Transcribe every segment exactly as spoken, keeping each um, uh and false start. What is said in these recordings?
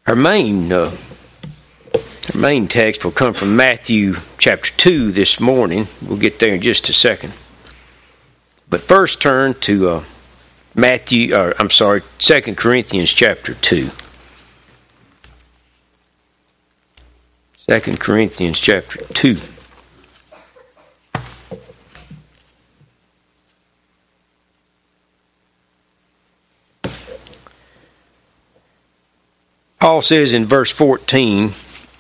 Our main, uh, our main text will come from Matthew chapter two this morning. We'll get there in just a second. But first turn to uh, Matthew, or I'm sorry, Second Corinthians chapter two. Second Corinthians chapter two. Paul says in verse fourteen,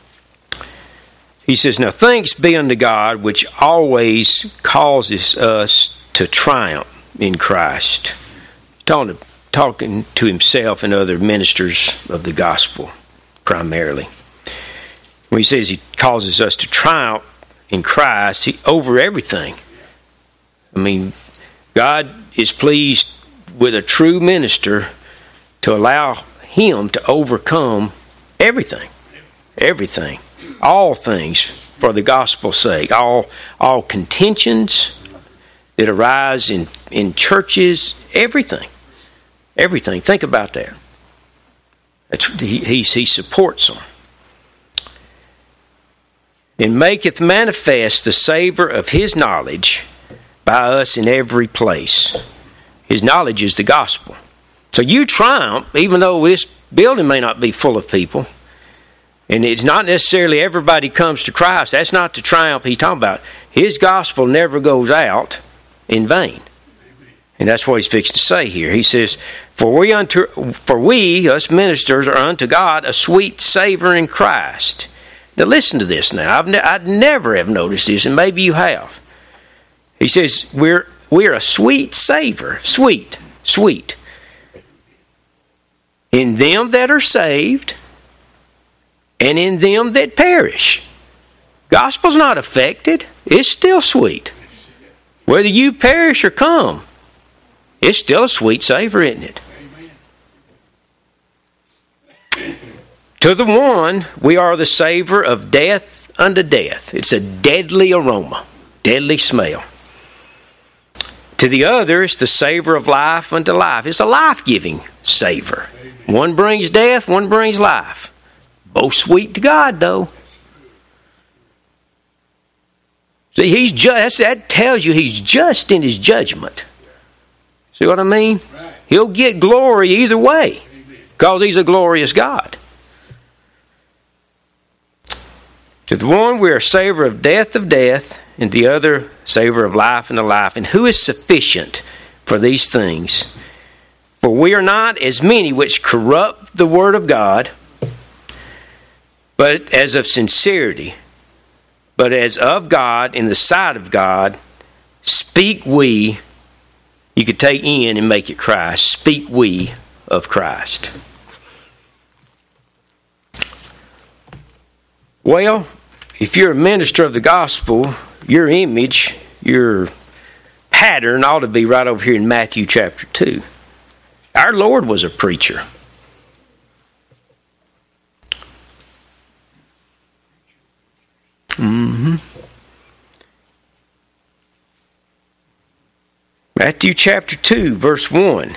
he says, "Now thanks be unto God, which always causes us to triumph in Christ." Talking to, talking to himself and other ministers of the gospel, primarily. When he says he causes us to triumph in Christ, he, over everything. I mean, God is pleased with a true minister to allow him to overcome everything. Everything. All things for the gospel's sake. All all contentions that arise in, in churches. Everything. Everything. Think about that. That's, he, he, he supports them. "And maketh manifest the savour of his knowledge by us in every place." His knowledge is the gospel. So you triumph, even though this building may not be full of people. And it's not necessarily everybody comes to Christ. That's not the triumph he's talking about. His gospel never goes out in vain. And that's what he's fixed to say here. He says, For we, unto, for we, us ministers, are unto God a sweet savour in Christ. Now listen to this now. I've ne- I'd never have noticed this, and maybe you have. He says, we're, we're a sweet savour. Sweet. Sweet. In them that are saved, and in them that perish. Gospel's not affected. It's still sweet. Whether you perish or come, it's still a sweet savor, isn't it? Amen. To the one, we are the savor of death unto death. It's a deadly aroma, deadly smell. To the other, it's the savor of life unto life. It's a life-giving savor. One brings death, one brings life. Both sweet to God, though. See, he's just, that tells you he's just in his judgment. See what I mean? Right. He'll get glory either way, because he's a glorious God. To the one we are savor of death of death, and the other savor of life unto life. And who is sufficient for these things? For we are not as many which corrupt the word of God, but as of sincerity, but as of God, in the sight of God, speak we. You could take in and make it Christ. Speak we of Christ. Well, if you're a minister of the gospel, your image, your pattern ought to be right over here in Matthew chapter two. Our Lord was a preacher. Mm-hmm. Matthew chapter two, verse one.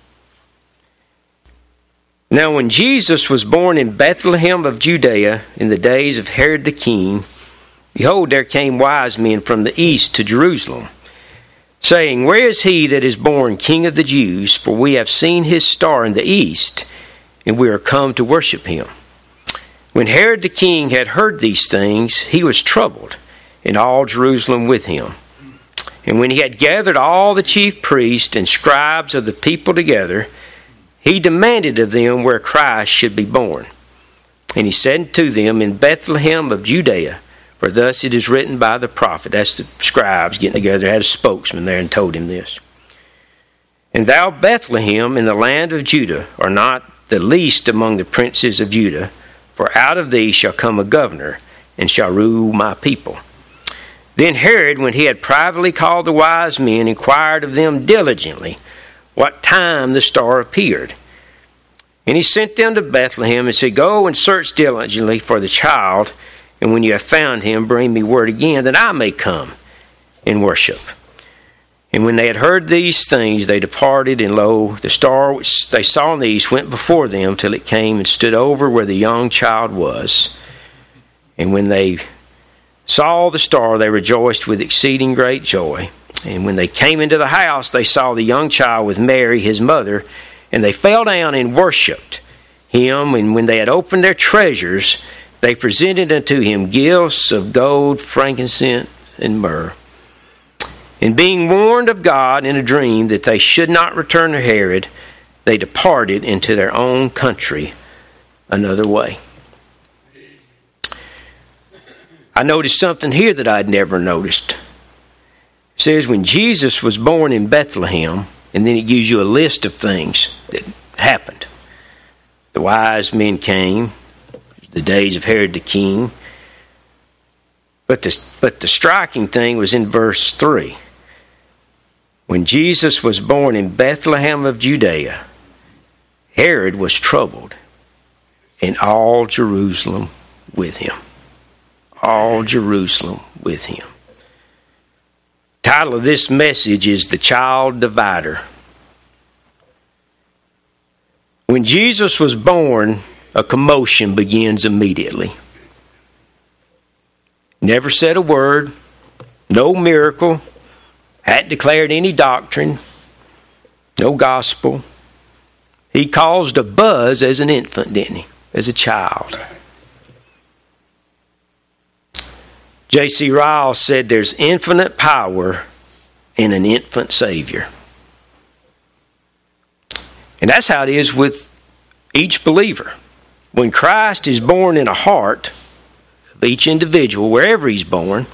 Now when Jesus was born in Bethlehem of Judea in the days of Herod the king, behold, there came wise men from the east to Jerusalem, saying, Where is he that is born King of the Jews? For we have seen his star in the east, and we are come to worship him. When Herod the king had heard these things, he was troubled, and all Jerusalem with him. And when he had gathered all the chief priests and scribes of the people together, he demanded of them where Christ should be born. And he said to them, In Bethlehem of Judea, for thus it is written by the prophet. That's the scribes getting together, had a spokesman there and told him this. And thou, Bethlehem, in the land of Judah, art not the least among the princes of Judah, for out of thee shall come a governor, and shall rule my people. Then Herod, when he had privately called the wise men, inquired of them diligently what time the star appeared. And he sent them to Bethlehem, and said, Go and search diligently for the child, and when you have found him, bring me word again, that I may come and worship. And when they had heard these things, they departed, and lo, the star which they saw in the east went before them till it came and stood over where the young child was. And when they saw the star, they rejoiced with exceeding great joy. And when they came into the house, they saw the young child with Mary, his mother, and they fell down and worshipped him. And when they had opened their treasures, they presented unto him gifts of gold, frankincense, and myrrh. And being warned of God in a dream that they should not return to Herod, they departed into their own country another way. I noticed something here that I'd never noticed. It says when Jesus was born in Bethlehem, and then it gives you a list of things that happened. The wise men came, the days of Herod the king. But the, but the striking thing was in verse three. When Jesus was born in Bethlehem of Judea, Herod was troubled, and all Jerusalem with him. All Jerusalem with him. The title of this message is The Child Divider. When Jesus was born, a commotion begins immediately. Never said a word, no miracle, hadn't declared any doctrine, no gospel. He caused a buzz as an infant, didn't he? As a child. J C Ryle said there's infinite power in an infant Savior. And that's how it is with each believer. When Christ is born in a heart of each individual, wherever he's born,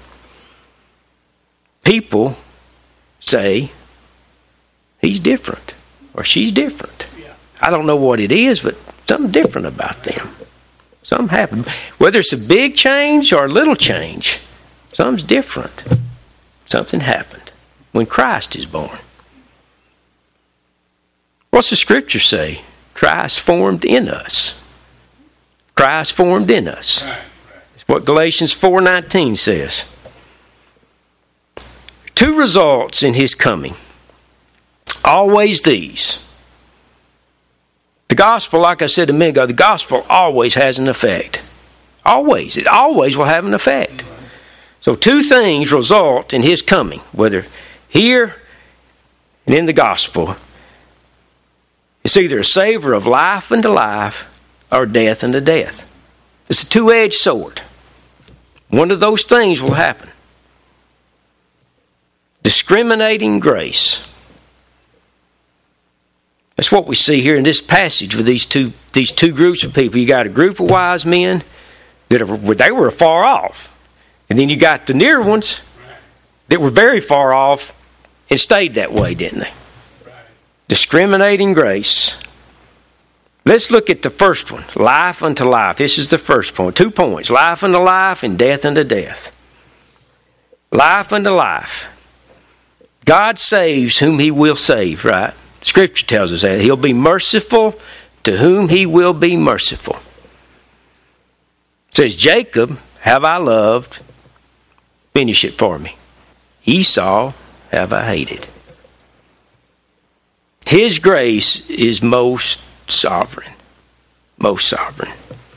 people say he's different or she's different. Yeah. I don't know what it is, but something different about them. Something happened. Whether it's a big change or a little change, something's different. Something happened when Christ is born. What's the scripture say? Christ formed in us. Christ formed in us. Right, right. It's what Galatians four nineteen says. Two results in his coming. Always these. The gospel, like I said a minute ago, the gospel always has an effect. Always. It always will have an effect. So two things result in his coming, whether here and in the gospel. It's either a savor of life unto life or death unto death. It's a two-edged sword. One of those things will happen. Discriminating grace. That's what we see here in this passage with these two these two groups of people. You got a group of wise men that are, they were far off. And then you got the near ones that were very far off and stayed that way, didn't they? Discriminating grace. Let's look at the first one. Life unto life. This is the first point. Two points. Life unto life and death unto death. Life unto life. God saves whom he will save, right? Scripture tells us that. He'll be merciful to whom he will be merciful. It says, Jacob have I loved. Finish it for me. Esau have I hated. His grace is most sovereign. Most sovereign.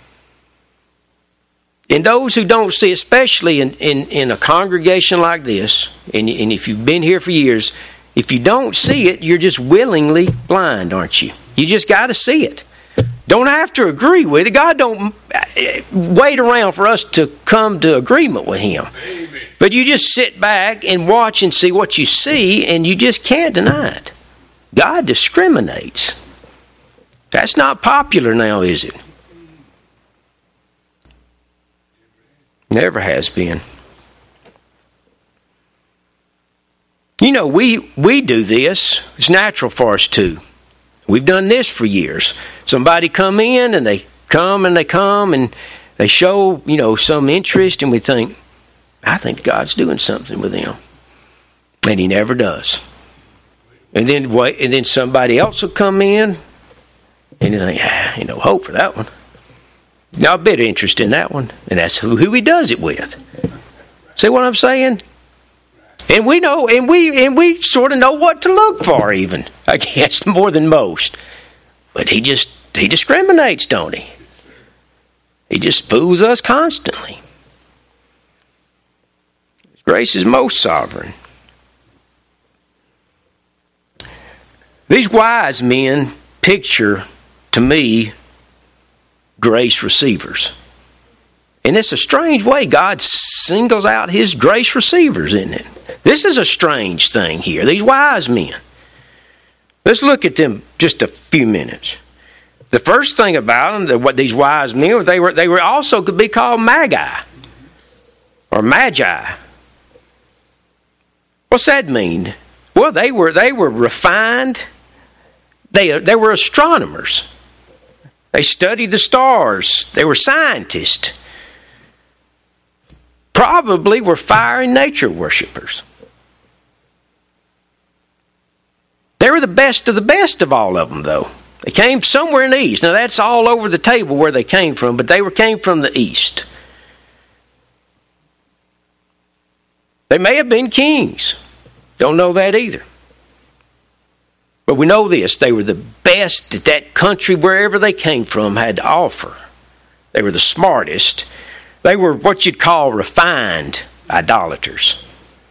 And those who don't see, especially in, in, in a congregation like this, and, and if you've been here for years, if you don't see it, you're just willingly blind, aren't you? You just got to see it. Don't have to agree with it. God don't wait around for us to come to agreement with him. Amen. But you just sit back and watch and see what you see, and you just can't deny it. God discriminates. That's not popular now, is it? Never has been. You know, we, we do this. It's natural for us to. We've done this for years. Somebody come in and they come and they come and they show, you know, some interest, and we think, I think God's doing something with them. And he never does. And then wait, and then somebody else will come in and you think, ah, ain't no hope for that one. Now a bit of interest in that one. And that's who, who he does it with. See what I'm saying? And we know, and we and we sort of know what to look for, even, I guess, more than most. But he just he discriminates, don't he? He just fools us constantly. His grace is most sovereign. These wise men picture, to me, grace receivers. And it's a strange way God singles out his grace receivers, isn't it? This is a strange thing here. These wise men. Let's look at them just a few minutes. The first thing about them, what these wise men, they were, they were also could be called magi or magi. What's that mean? Well, they were they were refined. They they were astronomers. They studied the stars. They were scientists. Probably were fire and nature worshipers. They were the best of the best of all of them, though. They came somewhere in the east. Now, that's all over the table where they came from, but they were came from the east. They may have been kings. Don't know that either. But we know this. They were the best that that country, wherever they came from, had to offer. They were the smartest. They were what you'd call refined idolaters.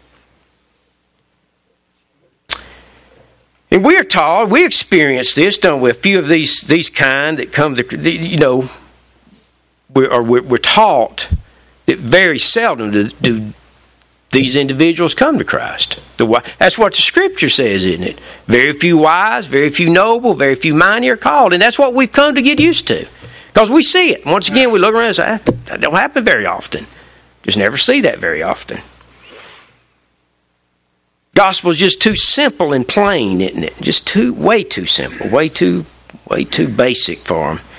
And we're taught, we experience this, don't we? A few of these these kind that come to, you know, we're, or we're, we're taught that very seldom do, do these individuals come to Christ. The, that's what the Scripture says, isn't it? Very few wise, very few noble, very few mighty are called. And that's what we've come to get used to. Because we see it. Once again, we look around and say, that don't happen very often. Just never see that very often. Gospel is just too simple and plain, isn't it? Just too, way too simple, way too, way too basic for them.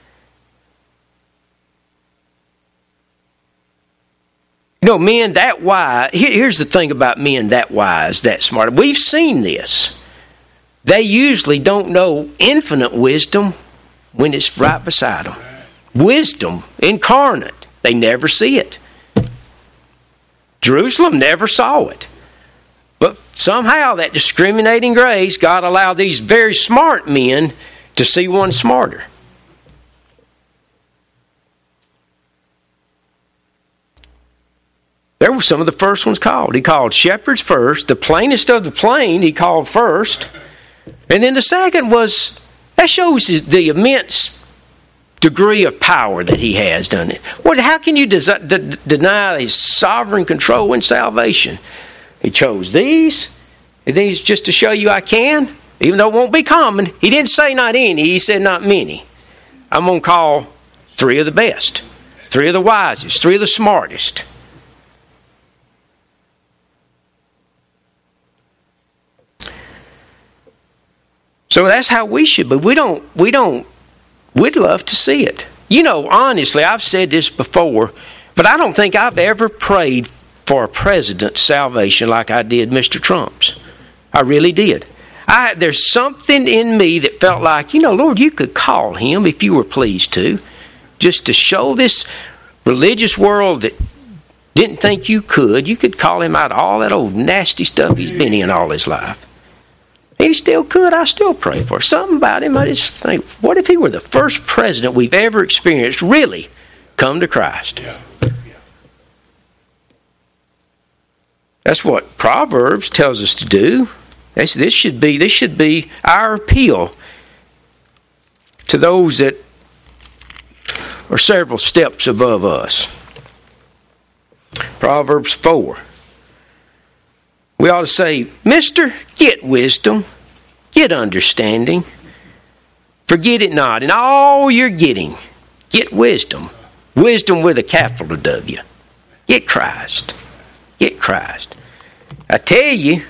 You know, men that wise, here, here's the thing about men that wise, that smart. We've seen this. They usually don't know infinite wisdom when it's right beside them. Wisdom incarnate. They never see it. Jerusalem never saw it. But somehow that discriminating grace, God allowed these very smart men to see one smarter. There were some of the first ones called. He called shepherds first. The plainest of the plain he called first. And then the second was, that shows the immense degree of power that he has, doesn't it? What, how can you des- de- deny his sovereign control and salvation? He chose these, and these just to show you I can, even though it won't be common. He didn't say not any, he said not many. I'm going to call three of the best, three of the wisest, three of the smartest. So that's how we should be. We don't, we don't, we'd love to see it. You know, honestly, I've said this before, but I don't think I've ever prayed for a president's salvation like I did Mister Trump's. I really did. I, there's something in me that felt like, you know, Lord, you could call him if you were pleased to, just to show this religious world that didn't think you could. You could call him out of all that old nasty stuff he's been in all his life. He still could. I still pray for something about him. I just think, what if he were the first president we've ever experienced really come to Christ? Yeah. Yeah. That's what Proverbs tells us to do. This, this should be this should be our appeal to those that are several steps above us. Proverbs four. We ought to say, Mister, get wisdom, get understanding, forget it not. In all you're getting, get wisdom. Wisdom with a capital W. Get Christ. Get Christ. I tell you,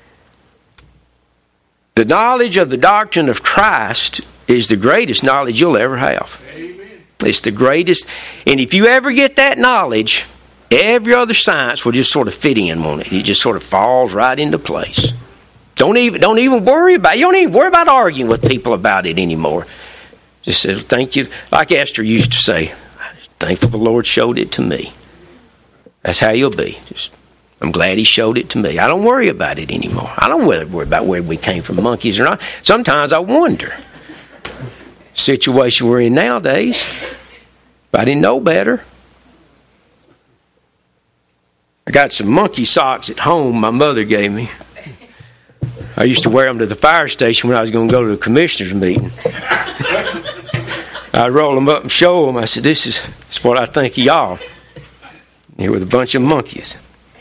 the knowledge of the doctrine of Christ is the greatest knowledge you'll ever have. Amen. It's the greatest. And if you ever get that knowledge, every other science will just sort of fit in on it. It just sort of falls right into place. Don't even don't even worry about it. You don't even worry about arguing with people about it anymore. Just say, thank you. Like Esther used to say, thankful the Lord showed it to me. That's how you'll be. Just I'm glad he showed it to me. I don't worry about it anymore. I don't worry about where we came from, monkeys or not. Sometimes I wonder. Situation we're in nowadays, if I didn't know better. I got some monkey socks at home my mother gave me. I used to wear them to the fire station when I was going to go to the commissioner's meeting. I'd roll them up and show them. I said, this is, this is what I think of y'all. Here with a bunch of monkeys.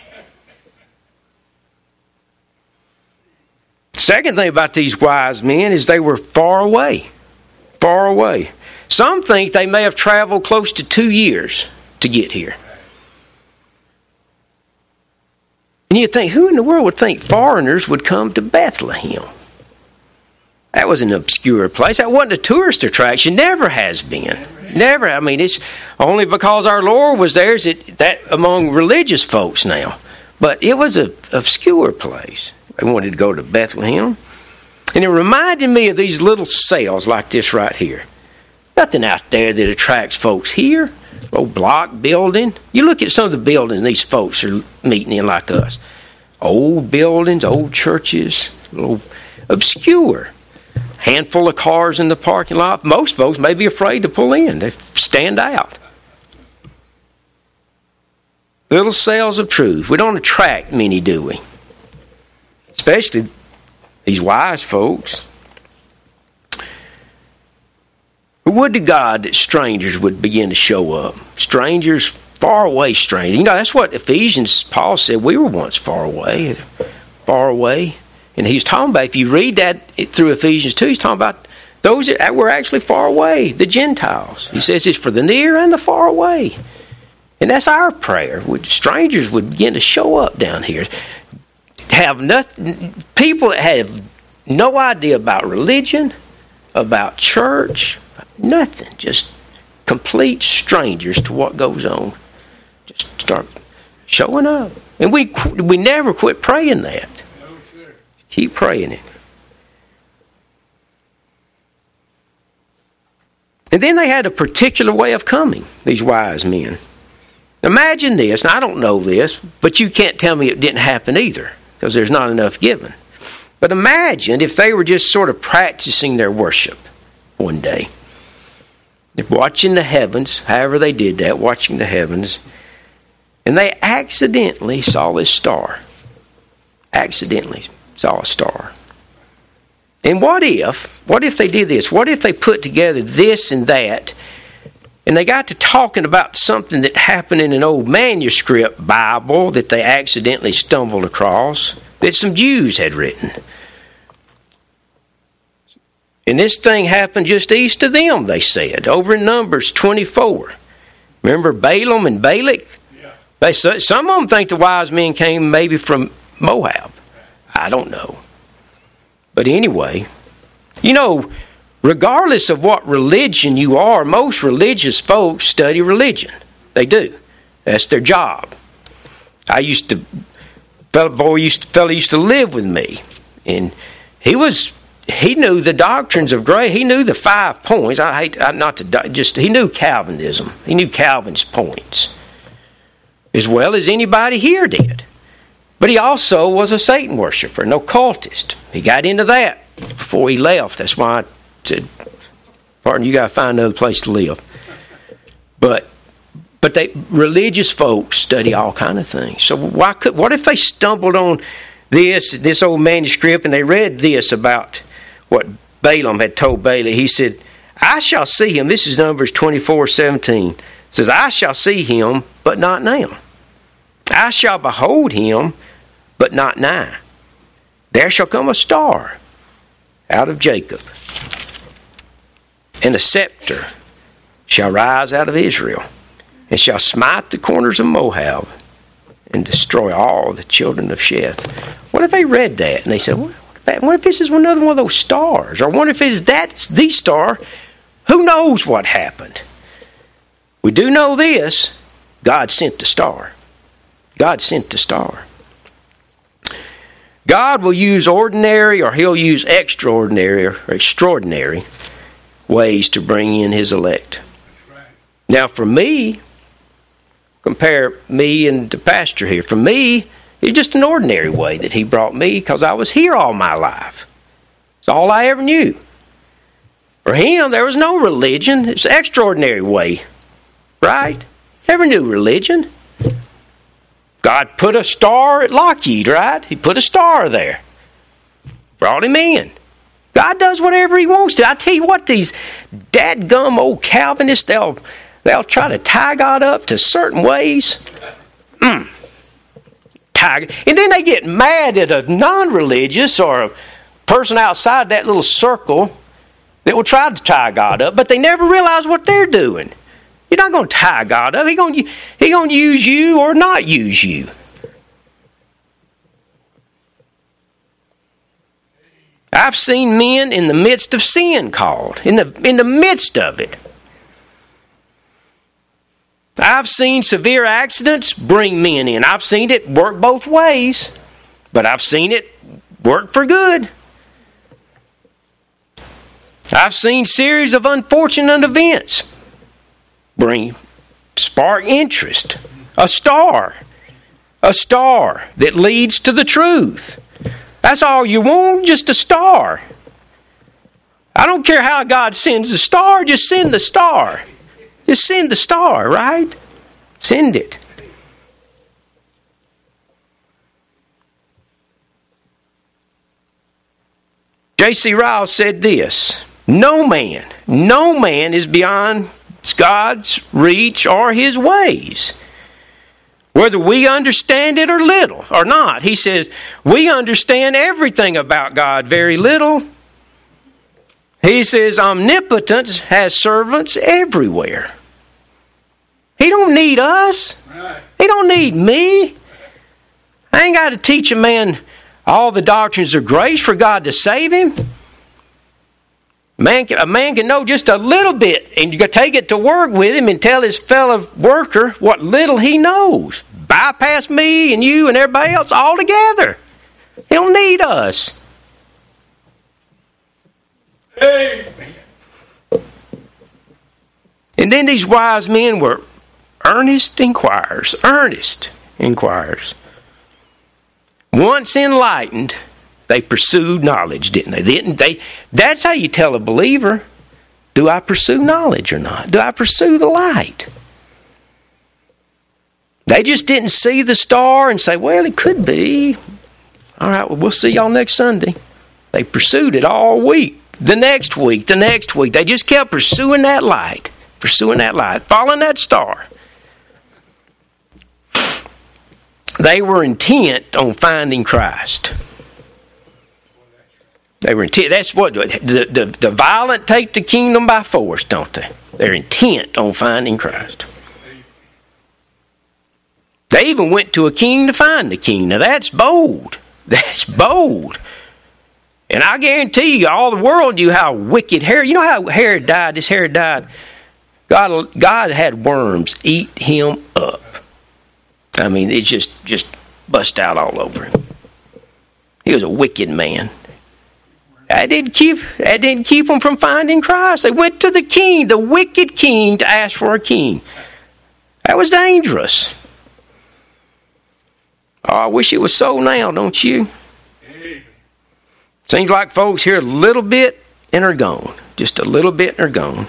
Second thing about these wise men is they were far away. Far away. Some think they may have traveled close to two years to get here. And you think, who in the world would think foreigners would come to Bethlehem? That was an obscure place. That wasn't a tourist attraction. Never has been. Never. I mean, it's only because our Lord was there is it that among religious folks now. But it was an obscure place. They wanted to go to Bethlehem. And it reminded me of these little cells like this right here. Nothing out there that attracts folks here. Old block building. You look at some of the buildings these folks are meeting in like us. Old buildings, old churches, little obscure. Handful of cars in the parking lot. Most folks may be afraid to pull in. They stand out. Little cells of truth. We don't attract many, do we? Especially these wise folks. Would to God that strangers would begin to show up. Strangers, far away strangers. You know, that's what Ephesians, Paul said, we were once far away. Far away. And he's talking about, if you read that through Ephesians two, he's talking about those that were actually far away, the Gentiles. He says it's for the near and the far away. And that's our prayer. Strangers would begin to show up down here. Have nothing, people that have no idea about religion, about church, nothing. Just complete strangers to what goes on. Just start showing up. And we we never quit praying that. Keep praying it. And then they had a particular way of coming, these wise men. Imagine this, and I don't know this, but you can't tell me it didn't happen either, because there's not enough given. But imagine if they were just sort of practicing their worship one day. Watching the heavens, however they did that, watching the heavens, and they accidentally saw this star. Accidentally saw a star. And what if, what if they did this? What if they put together this and that, and they got to talking about something that happened in an old manuscript Bible that they accidentally stumbled across, that some Jews had written. And this thing happened just east of them, they said, over in Numbers twenty-four. Remember Balaam and Balak? Yeah. They, some of them think the wise men came maybe from Moab. I don't know. But anyway, you know, regardless of what religion you are, most religious folks study religion. They do. That's their job. I used to, fellow boy used to, fellow used to live with me, and he was, he knew the doctrines of grace. He knew the five points. I hate I, not to just. He knew Calvinism. He knew Calvin's points, as well as anybody here did. But he also was a Satan worshiper, an occultist. He got into that before he left. That's why I said, "Pardon, you got to find another place to live." But but they religious folks study all kind of things. So why could? What if they stumbled on this this old manuscript and they read this about what Balaam had told Balak? He said, "I shall see him." This is Numbers twenty-four seventeen. It says, "I shall see him, but not now. I shall behold him, but not nigh. There shall come a star out of Jacob, and a scepter shall rise out of Israel, and shall smite the corners of Moab, and destroy all the children of Sheth." What if they read that and they said, "What if, what if this is another one of those stars? Or what if it is that's the star? Who knows what happened?" We do know this: God sent the star. God sent the star. God will use ordinary, or He'll use extraordinary or extraordinary ways to bring in His elect. Right. Now, for me, compare me and the pastor here. For me, It's just an ordinary way that he brought me because I was here all my life. It's all I ever knew. For him, there was no religion. It's an extraordinary way. Right? Never knew religion. God put a star at Lockheed, right? He put a star there. Brought him in. God does whatever he wants to. I tell you what, these dadgum old Calvinists, they'll, they'll try to tie God up to certain ways. Mm. Tie, and then they get mad at a non-religious or a person outside that little circle that will try to tie God up, but they never realize what they're doing. You're not going to tie God up. He's going to, he going to use you or not use you. I've seen men in the midst of sin called, in the, in the midst of it. I've seen severe accidents bring men in. I've seen it work both ways, but I've seen it work for good. I've seen series of unfortunate events bring, spark interest. A star. A star that leads to the truth. That's all you want, just a star. I don't care how God sends the star, just send the star. Just send the star, right? Send it. J C Ryle said this, no man, no man is beyond God's reach or his ways. Whether we understand it or little or not. He says, we understand everything about God very little. He says, omnipotence has servants everywhere. He don't need us. He don't need me. I ain't got to teach a man all the doctrines of grace for God to save him. Man can, a man can know just a little bit and you can take it to work with him and tell his fellow worker what little he knows. Bypass me and you and everybody else altogether. He don't need us. Amen. And then these wise men were earnest inquirers. Earnest inquirers. Once enlightened, they pursued knowledge, didn't they? Didn't they? That's how you tell a believer, do I pursue knowledge or not? Do I pursue the light? They just didn't see the star and say, well, it could be. All right, well, we'll see y'all next Sunday. They pursued it all week. The next week, the next week. They just kept pursuing that light. Pursuing that light. Following that star. They were intent on finding Christ. They were intent. That's what the, the, the violent take the kingdom by force, don't they? They're intent on finding Christ. They even went to a king to find the king. Now that's bold. That's bold. And I guarantee you, all the world knew how wicked Herod. You know how Herod died? This Herod died. God, God had worms eat him up. I mean, it just just bust out all over him. He was a wicked man. That didn't keep that didn't keep them from finding Christ. They went to the king, the wicked king, to ask for a king. That was dangerous. Oh, I wish it was so now, don't you? Seems like folks hear a little bit and are gone. Just a little bit and are gone.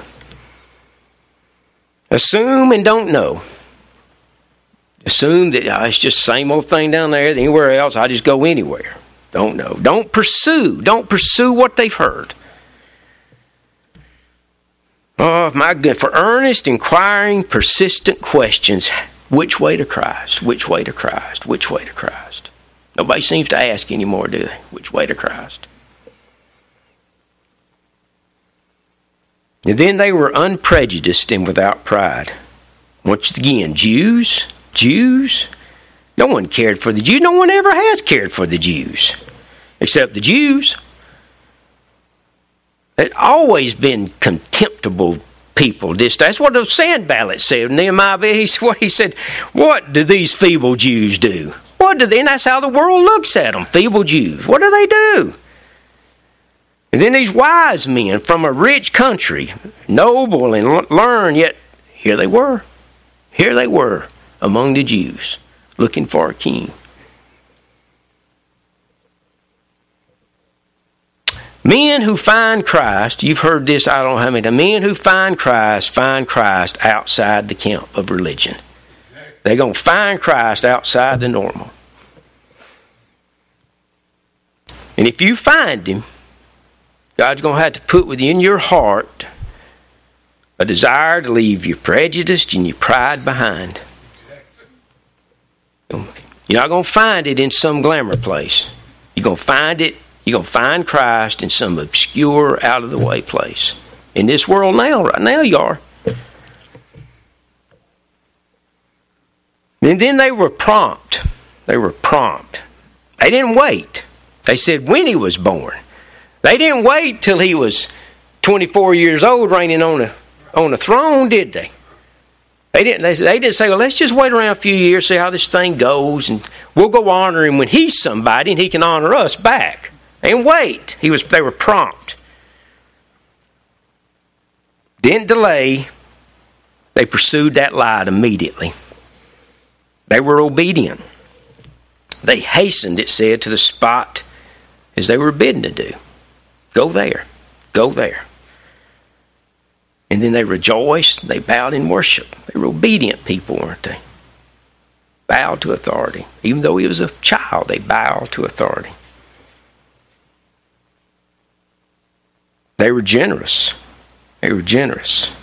Assume and don't know. Assume that oh, it's just the same old thing down there, anywhere else, I just go anywhere. Don't know. Don't pursue. Don't pursue what they've heard. Oh, my good. For earnest, inquiring, persistent questions. Which way to Christ? Which way to Christ? Which way to Christ? Nobody seems to ask anymore, do they? Which way to Christ? And then they were unprejudiced and without pride. Once again, Jews, Jews. No one cared for the Jews. No one ever has cared for the Jews. Except the Jews. They've always been contemptible people. This, that's what the Sanballat said. Nehemiah, he, what he said, what do these feeble Jews do? What do they, and that's how the world looks at them, feeble Jews. What do they do? And then these wise men from a rich country, noble and learned, yet here they were. Here they were among the Jews, looking for a king. Men who find Christ, you've heard this, I don't know how many times, men who find Christ, find Christ outside the camp of religion. They're going to find Christ outside the normal. And if you find Him, God's going to have to put within your heart a desire to leave your prejudice and your pride behind. You're not going to find it in some glamour place. You're going to find it, you're going to find Christ in some obscure, out-of-the-way place. In this world now, right now you are. And then they were prompt. They were prompt. They didn't wait. They said when He was born. They didn't wait till He was twenty-four years old reigning on a, on a throne, did they? They didn't, they, they didn't say, well, let's just wait around a few years, see how this thing goes, and we'll go honor Him when He's somebody and He can honor us back. They didn't wait. He was, they were prompt. Didn't delay. They pursued that light immediately. They were obedient. They hastened, it said, to the spot as they were bidden to do. Go there. Go there. And then they rejoiced. They bowed in worship. They were obedient people, weren't they? Bowed to authority. Even though he was a child, they bowed to authority. They were generous. They were generous.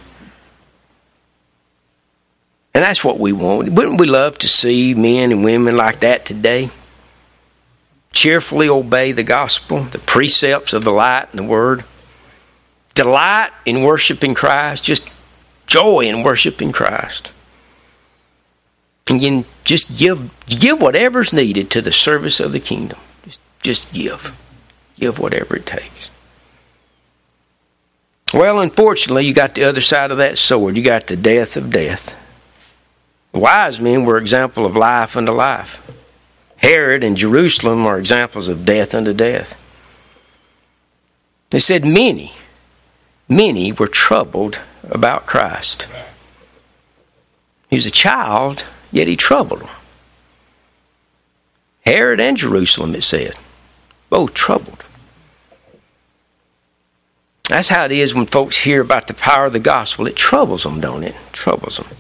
And that's what we want. Wouldn't we love to see men and women like that today? Cheerfully obey the gospel, the precepts of the light and the word. Delight in worshiping Christ. Just joy in worshiping Christ. And then just give give whatever's needed to the service of the kingdom. Just, just give. Give whatever it takes. Well, unfortunately, you got the other side of that sword. You got the death of death. The wise men were example of life unto life. Herod and Jerusalem are examples of death unto death. They said many, many were troubled about Christ. He was a child, yet he troubled them. Herod and Jerusalem, it said, both troubled. That's how it is when folks hear about the power of the gospel. It troubles them, don't it? It troubles them.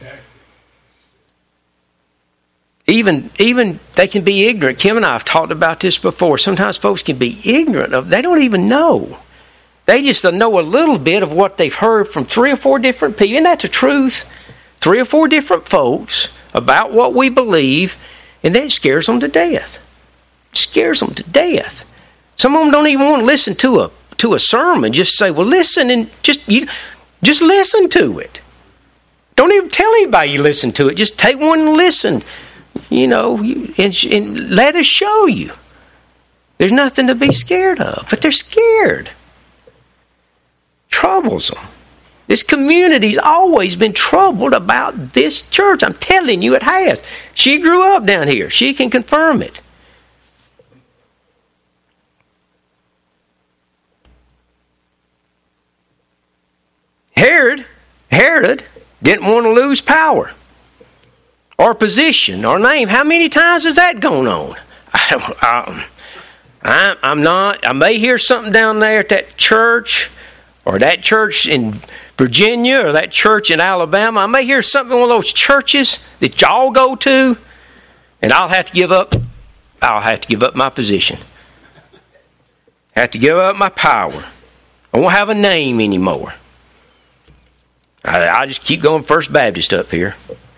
Even, even they can be ignorant. Kim and I have talked about this before. Sometimes folks can be ignorant of, they don't even know. They just know a little bit of what they've heard from three or four different people. Isn't that the truth? Three or four different folks about what we believe, and that scares them to death. It scares them to death. Some of them don't even want to listen to a to a sermon. Just say, well, listen and just you, just listen to it. Don't even tell anybody you listen to it. Just take one and listen. You know, and, and let us show you. There's nothing to be scared of, but they're scared. Troubles them. This community's always been troubled about this church. I'm telling you, it has. She grew up down here. She can confirm it. Herod, Herod didn't want to lose power or position or name. How many times has that gone on? I, I, I'm not. I may hear something down there at that church or that church in Virginia or that church in Alabama. I may hear something in one of those churches that y'all go to, and I'll have to give up. I'll have to give up my position. Have to give up my power. I won't have a name anymore. I, I'll just keep going First Baptist up here.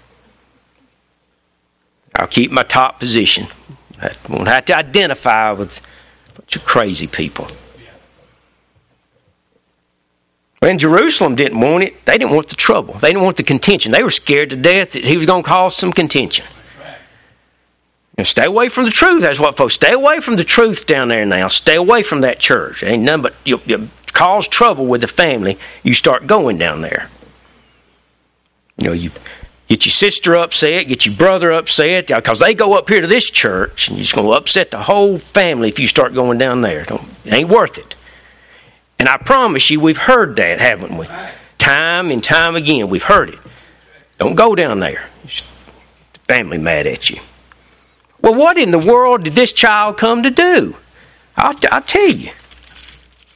I'll keep my top position. I won't have to identify with a bunch of crazy people. When Jerusalem didn't want it, they didn't want the trouble. They didn't want the contention. They were scared to death that he was going to cause some contention. You know, stay away from the truth. That's what folks. Stay away from the truth down there now. Stay away from that church. Ain't nothing but you, you cause trouble with the family. You start going down there. You know, you get your sister upset, get your brother upset, because they go up here to this church, and you're just going to upset the whole family if you start going down there. Don't, it ain't worth it. And I promise you, we've heard that, haven't we? Time and time again, we've heard it. Don't go down there. The family mad at you. Well, what in the world did this child come to do? I'll, I'll tell you.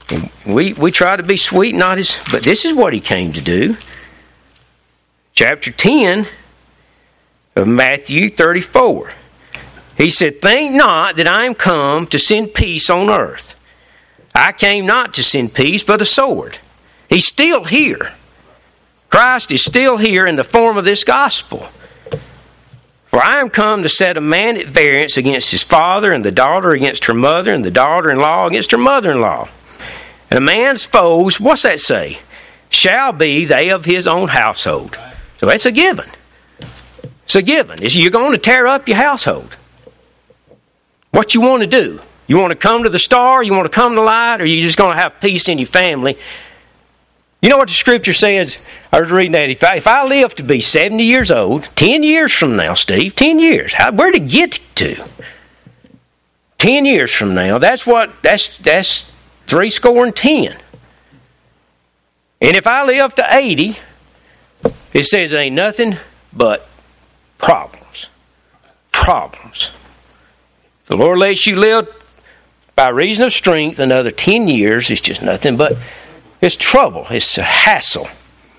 We we try to be sweet, not as, but this is what he came to do. Chapter ten of Matthew thirty-four. He said, "Think not that I am come to send peace on earth. I came not to send peace, but a sword." He's still here. Christ is still here in the form of this gospel. "For I am come to set a man at variance against his father, and the daughter against her mother, and the daughter-in-law against her mother-in-law. And a man's foes," what's that say? "Shall be they of his own household." So that's a given. It's a given. You're going to tear up your household. What you want to do? You want to come to the star? You want to come to light? Or are you just going to have peace in your family? You know what the scripture says? I was reading that. If I, if I live to be seventy years old, ten years from now, Steve, ten years. How, where did it get to? ten years from now. That's what, that's, that's three score and ten. And if I live to eighty, it says it ain't nothing but problems. Problems. The Lord lets you live by reason of strength another ten years. It's just nothing but, it's trouble. It's a hassle.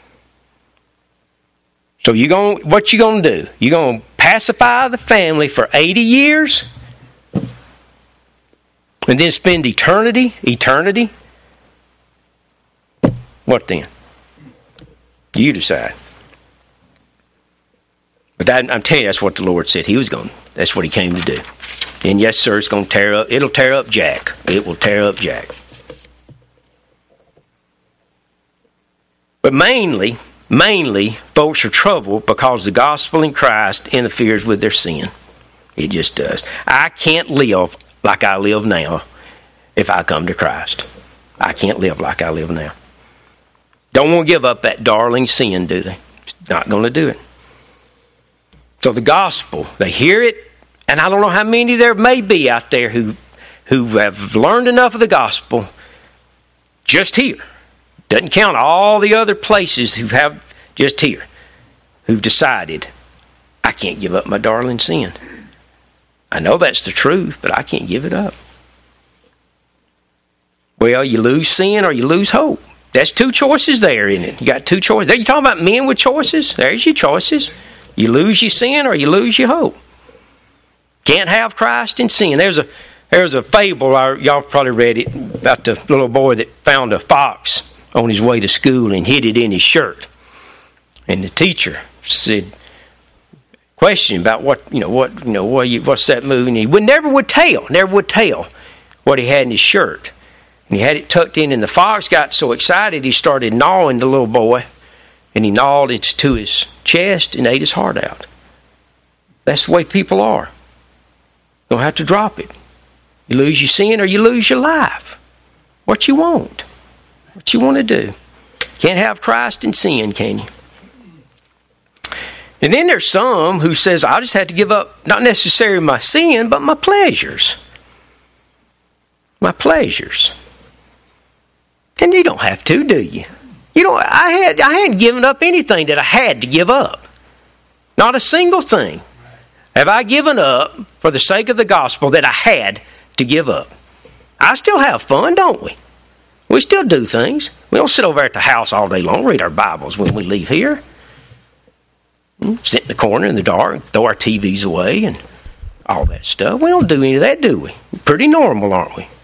So you going, what you going to do? You going to pacify the family for eighty years? And then spend eternity? Eternity? What then? You decide. But that, I'm telling you, that's what the Lord said He was going. That's what He came to do. And yes, sir, it's going to tear up. It'll tear up Jack. It will tear up Jack. But mainly, mainly, folks are troubled because the gospel in Christ interferes with their sin. It just does. I can't live like I live now if I come to Christ. I can't live like I live now. Don't want to give up that darling sin, do they? It's not going to do it. So the gospel, they hear it, and I don't know how many there may be out there who, who have learned enough of the gospel just here. Doesn't count all the other places who have just here, who've decided, I can't give up my darling sin. I know that's the truth, but I can't give it up. Well, you lose sin or you lose hope. That's two choices there, isn't it? You got two choices. You talking about men with choices? There's your choices. You lose your sin or you lose your hope. Can't have Christ in sin. There's a there's a fable, y'all probably read it, about the little boy that found a fox on his way to school and hid it in his shirt. And the teacher said, question about what, you know, what, you know, what you, what's that movie? And he would never would tell, never would tell what he had in his shirt. And he had it tucked in, and the fox got so excited he started gnawing the little boy, and he gnawed it to his chest and ate his heart out. That's the way people are. You don't have to drop it. You lose your sin or you lose your life. What you want. What you want to do. Can't have Christ in sin, can you? And then there's some who says, I just had to give up not necessarily my sin, but my pleasures. My pleasures. And you don't have to, do you? You know, I had I hadn't given up anything that I had to give up. Not a single thing have I given up for the sake of the gospel that I had to give up. I still have fun, don't we? We still do things. We don't sit over at the house all day long, read our Bibles when we leave here. Sit in the corner in the dark, throw our T Vs away and all that stuff. We don't do any of that, do we? We're pretty normal, aren't we?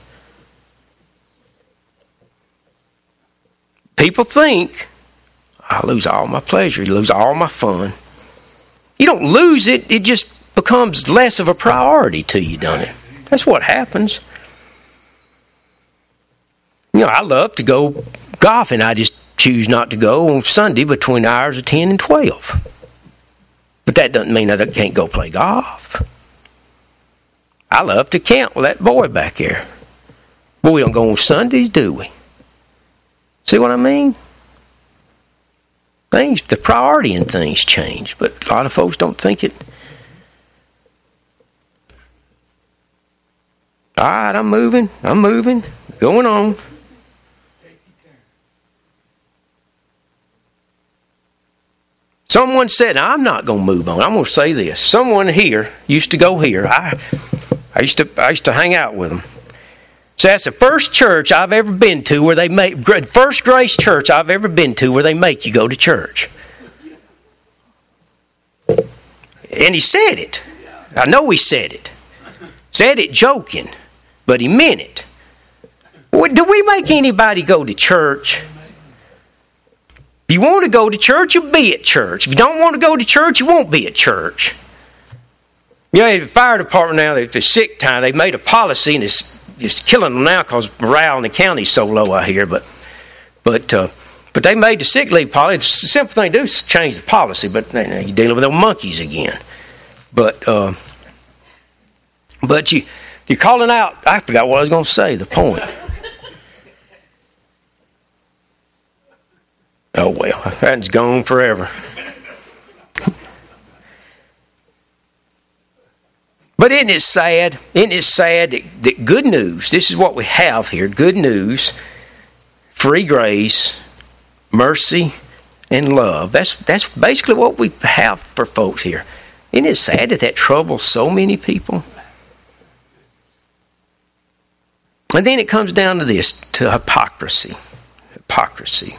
People think, I lose all my pleasure, you lose all my fun. You don't lose it, it just becomes less of a priority to you, doesn't it? That's what happens. You know, I love to go golfing. I just choose not to go on Sunday between the hours of ten and twelve. But that doesn't mean I can't go play golf. I love to camp with that boy back there. But we don't go on Sundays, do we? See what I mean? Things, the priority in things change, but a lot of folks don't think it. All right, I'm moving. I'm moving. Going on. Someone said, now, I'm not going to move on. I'm going to say this. Someone here used to go here. I, I used to, I used to hang out with them. So that's the first church I've ever been to where they make, first Grace church I've ever been to where they make you go to church. And he said it. I know he said it. Said it joking, but he meant it. Do we make anybody go to church? If you want to go to church, you'll be at church. If you don't want to go to church, you won't be at church. You know, the fire department now, if it's sick time, they've made a policy, and it's, it's killing them now because morale in the county is so low out here. But but uh, but they made the sick leave policy. It's the simple thing to do is change the policy, but you know, you're dealing with them monkeys again. But uh, but you, you're calling out, I forgot what I was going to say, the point. Oh, well, that's gone forever. But isn't it sad? Isn't it sad that, that good news, this is what we have here, good news, free grace, mercy, and love. That's, that's basically what we have for folks here. Isn't it sad that that troubles so many people? And then it comes down to this, to hypocrisy. Hypocrisy.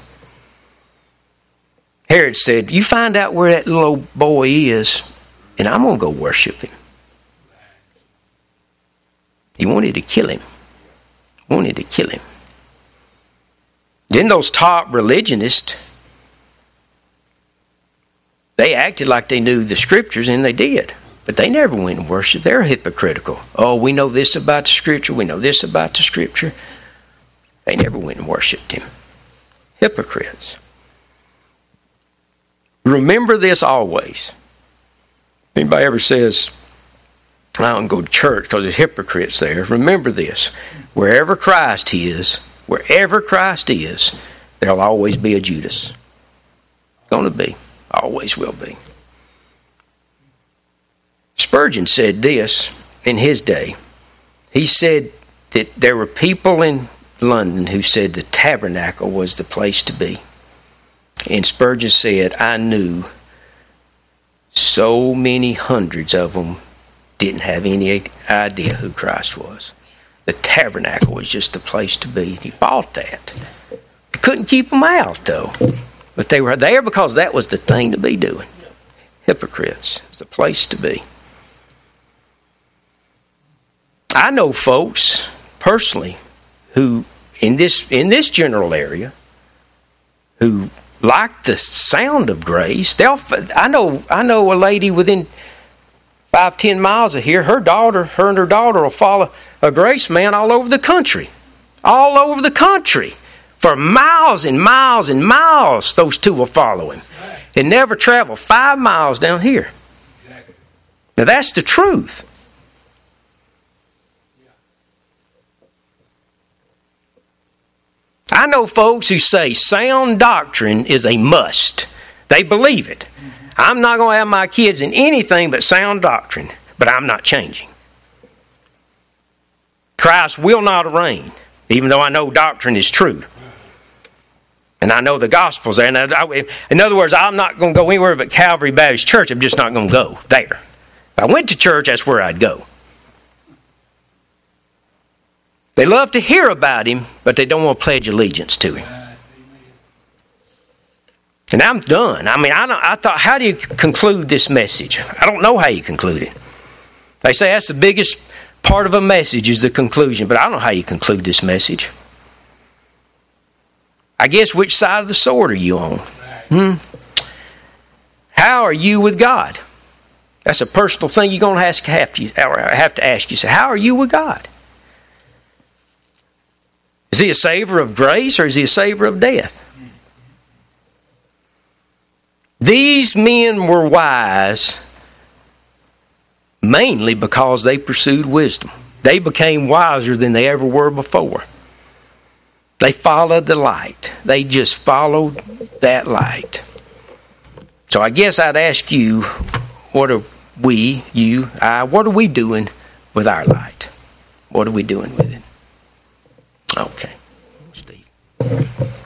Herod said, you find out where that little boy is, and I'm going to go worship him. He wanted to kill him. Wanted to kill him. Then those top religionists, they acted like they knew the scriptures, and they did. But they never went and worshiped. They're hypocritical. Oh, we know this about the scripture. We know this about the scripture. They never went and worshiped him. Hypocrites. Remember this always. If anybody ever says, I don't go to church because there's hypocrites there, remember this. Wherever Christ is, wherever Christ is, there'll always be a Judas. Going to be. Always will be. Spurgeon said this in his day. He said that there were people in London who said the tabernacle was the place to be. And Spurgeon said, I knew so many hundreds of them didn't have any idea who Christ was. The tabernacle was just the place to be. He fought that. He couldn't keep them out, though. But they were there because that was the thing to be doing. Hypocrites. It's the place to be. I know folks, personally, who, in this in this general area, who like the sound of grace. They'll, I know I know a lady within five, ten miles of here, her daughter, her and her daughter will follow a grace man all over the country. All over the country. For miles and miles and miles, those two will follow him. And never travel five miles down here. Now that's the truth. I know folks who say sound doctrine is a must. They believe it. I'm not going to have my kids in anything but sound doctrine, but I'm not changing. Christ will not reign, even though I know doctrine is true. And I know the gospel's there. And I, in other words, I'm not going to go anywhere but Calvary Baptist Church. I'm just not going to go there. If I went to church, that's where I'd go. They love to hear about him, but they don't want to pledge allegiance to him. And I'm done. I mean, I, don't, I thought, how do you conclude this message? I don't know how you conclude it. They say that's the biggest part of a message is the conclusion, but I don't know how you conclude this message. I guess which side of the sword are you on? Hmm? How are you with God? That's a personal thing you're going to ask, have to, have to ask yourself. How are you with God? Is he a saver of grace or is he a saver of death? These men were wise mainly because they pursued wisdom. They became wiser than they ever were before. They followed the light. They just followed that light. So I guess I'd ask you, what are we, you, I, what are we doing with our light? What are we doing with it? Okay, Steve.